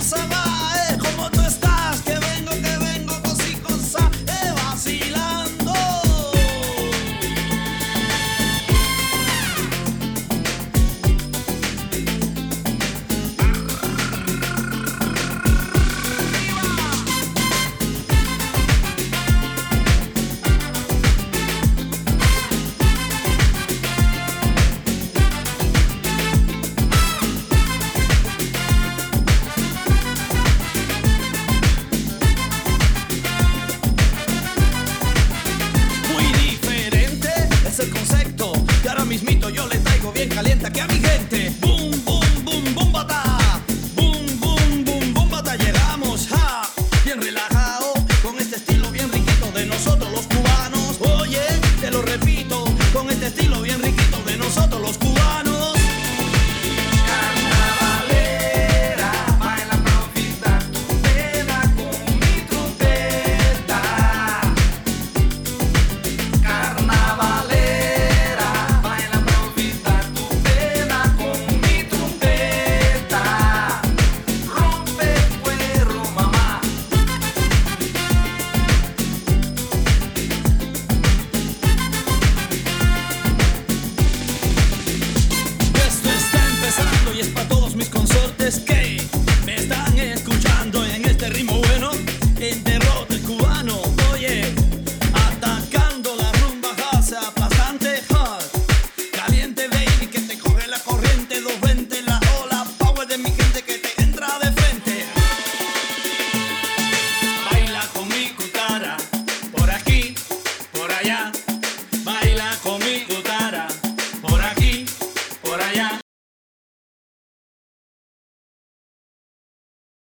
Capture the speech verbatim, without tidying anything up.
cosa va? Eh? ¿Cómo tú estás? Que vengo, que vengo, cosí, cosa, eh, vacilando. El concepto que ahora mismito yo le traigo bien caliente aquí a mi gente.